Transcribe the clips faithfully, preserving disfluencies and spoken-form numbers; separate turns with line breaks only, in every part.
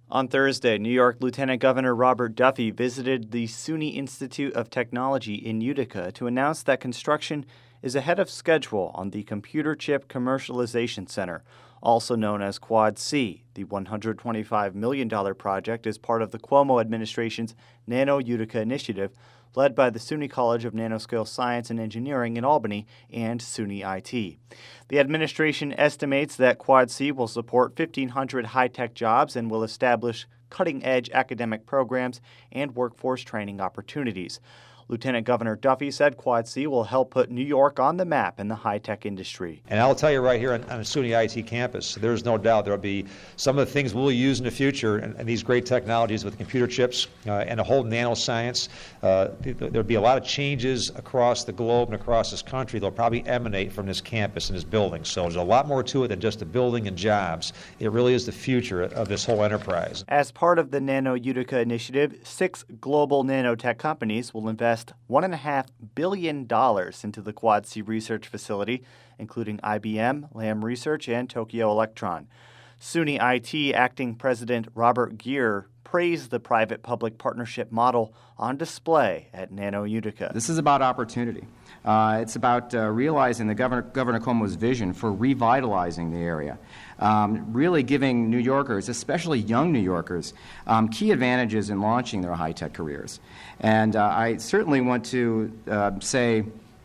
On Thursday, New York Lieutenant Governor Robert Duffy visited the SUNY Institute of Technology in Utica to announce that construction is ahead of schedule on the Computer Chip Commercialization Center, also known as Quad C. The one hundred twenty-five million dollars project is part of the Cuomo administration's Nano Utica initiative, led by the SUNY College of Nanoscale Science and Engineering in Albany and SUNY I T. The administration estimates that Quad C will support fifteen hundred high-tech jobs and will establish cutting-edge academic programs and workforce training opportunities. Lieutenant Governor Duffy said Quad C will help put New York on the map in the high-tech industry.
And I'll tell you right here on, on the SUNY I T campus, there's no doubt there will be some of the things we'll use in the future, and, and these great technologies with computer chips uh, and a whole nanoscience. Uh, there'll be a lot of changes across the globe and across this country. They'll probably emanate from this campus and this building. So there's a lot more to it than just a building and jobs. It really is the future of this whole enterprise.
As part of the Nano Utica initiative, six global nanotech companies will invest one point five billion dollars into the Quad C research facility, including I B M, Lam Research, and Tokyo Electron. SUNY I T Acting President Robert Geer praised the private-public partnership model on display at Nano Utica.
This is about opportunity. Uh, it's about uh, realizing the Governor, Governor Cuomo's vision for revitalizing the area, um, really giving New Yorkers, especially young New Yorkers, um, key advantages in launching their high-tech careers. And uh, I certainly want to uh, say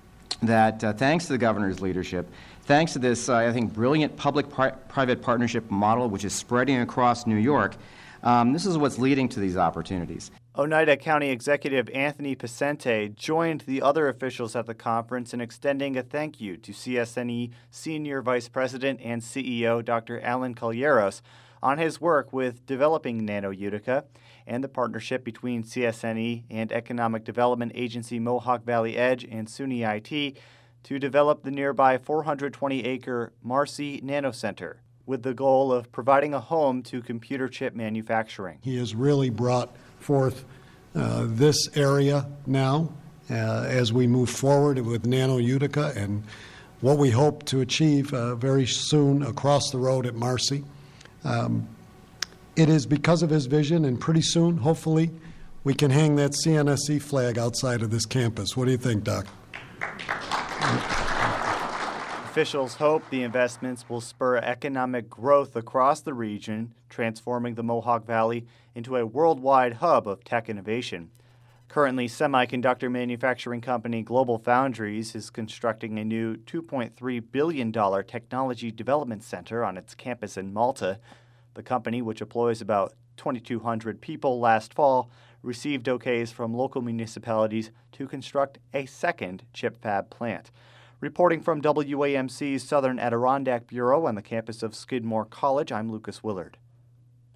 that uh, thanks to the governor's leadership, thanks to this, uh, I think, brilliant public-private partnership model which is spreading across New York, um, this is what's leading to these opportunities.
Oneida County Executive Anthony Picente joined the other officials at the conference in extending a thank you to C S N E Senior Vice President and C E O Doctor Alan Calleros on his work with developing Nano Utica and the partnership between C S N E and Economic Development Agency Mohawk Valley Edge and SUNY I T to develop the nearby four hundred twenty acre Marcy Nano Center, with the goal of providing a home to computer chip manufacturing.
He has really brought forth uh, this area now uh, as we move forward with Nano Utica and what we hope to achieve uh, very soon across the road at Marcy. Um, it is because of his vision, and pretty soon, hopefully, we can hang that C N S E flag outside of this campus. What do you think, Doc?
Officials hope the investments will spur economic growth across the region, transforming the Mohawk Valley into a worldwide hub of tech innovation. Currently, semiconductor manufacturing company Global Foundries is constructing a new two point three billion dollars technology development center on its campus in Malta. The company, which employs about twenty-two hundred people last fall, received okays from local municipalities to construct a second chip fab plant. Reporting from W A M C's Southern Adirondack Bureau on the campus of Skidmore College, I'm Lucas Willard.